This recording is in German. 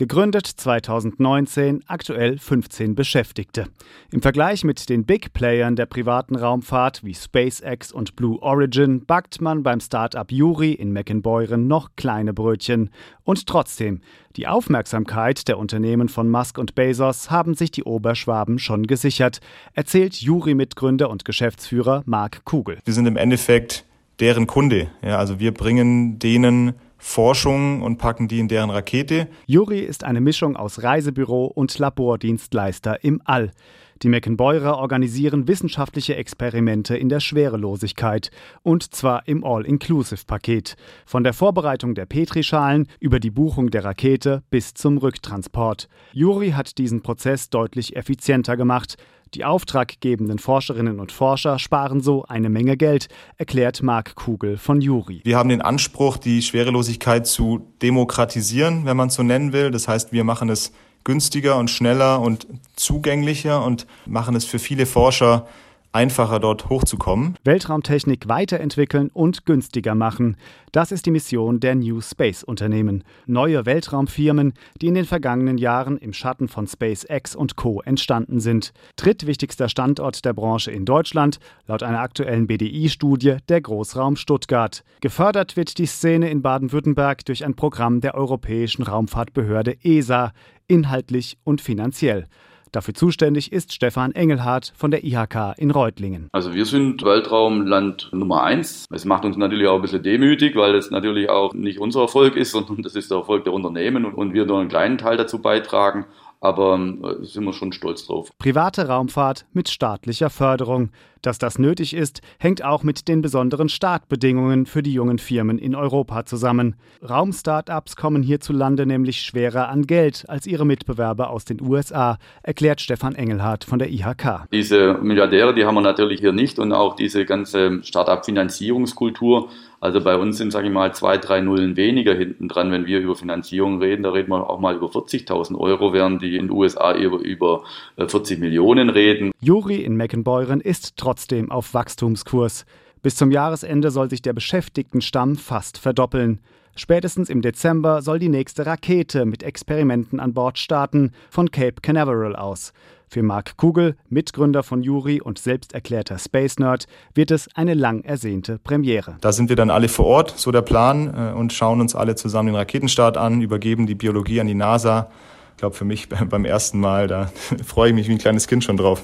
Gegründet 2019, aktuell 15 Beschäftigte. Im Vergleich mit den Big Playern der privaten Raumfahrt wie SpaceX und Blue Origin backt man beim Start-up Yuri in Meckenbeuren noch kleine Brötchen. Und trotzdem, die Aufmerksamkeit der Unternehmen von Musk und Bezos haben sich die Oberschwaben schon gesichert, erzählt Yuri-Mitgründer und Geschäftsführer Marc Kugel. Wir sind im Endeffekt deren Kunde. Ja, also wir bringen denen Forschung und packen die in deren Rakete. Yuri ist eine Mischung aus Reisebüro und Labordienstleister im All. Die Meckenbeurer organisieren wissenschaftliche Experimente in der Schwerelosigkeit. Und zwar im All-Inclusive-Paket. Von der Vorbereitung der Petrischalen über die Buchung der Rakete bis zum Rücktransport. Yuri hat diesen Prozess deutlich effizienter gemacht. Die auftraggebenden Forscherinnen und Forscher sparen so eine Menge Geld, erklärt Marc Kugel von Yuri. Wir haben den Anspruch, die Schwerelosigkeit zu demokratisieren, wenn man es so nennen will. Das heißt, wir machen es günstiger und schneller und zugänglicher und machen es für viele Forscher einfacher, dort hochzukommen. Weltraumtechnik weiterentwickeln und günstiger machen. Das ist die Mission der New Space-Unternehmen. Neue Weltraumfirmen, die in den vergangenen Jahren im Schatten von SpaceX und Co. entstanden sind. Drittwichtigster Standort der Branche in Deutschland, laut einer aktuellen BDI-Studie der Großraum Stuttgart. Gefördert wird die Szene in Baden-Württemberg durch ein Programm der Europäischen Raumfahrtbehörde ESA, inhaltlich und finanziell. Dafür zuständig ist Stefan Engelhardt von der IHK in Reutlingen. Also wir sind Weltraumland Nummer 1. Es macht uns natürlich auch ein bisschen demütig, weil es natürlich auch nicht unser Erfolg ist, sondern das ist der Erfolg der Unternehmen und wir nur einen kleinen Teil dazu beitragen. Aber sind wir schon stolz drauf. Private Raumfahrt mit staatlicher Förderung. Dass das nötig ist, hängt auch mit den besonderen Startbedingungen für die jungen Firmen in Europa zusammen. Raum-Startups kommen hierzulande nämlich schwerer an Geld als ihre Mitbewerber aus den USA, erklärt Stefan Engelhardt von der IHK. Diese Milliardäre, die haben wir natürlich hier nicht und auch diese ganze Startup-Finanzierungskultur. Also bei uns sind, sage ich mal, 2, 3 Nullen weniger hinten dran, wenn wir über Finanzierung reden. Da reden wir auch mal über 40.000 Euro, während die in den USA über 40 Millionen reden. Yuri in Meckenbeuren ist trotzdem auf Wachstumskurs. Bis zum Jahresende soll sich der Beschäftigtenstamm fast verdoppeln. Spätestens im Dezember soll die nächste Rakete mit Experimenten an Bord starten, von Cape Canaveral aus. Für Marc Kugel, Mitgründer von Yuri und selbsterklärter Space Nerd, wird es eine lang ersehnte Premiere. Da sind wir dann alle vor Ort, so der Plan, und schauen uns alle zusammen den Raketenstart an, übergeben die Biologie an die NASA. Ich glaube, für mich beim ersten Mal, da freue ich mich wie ein kleines Kind schon drauf.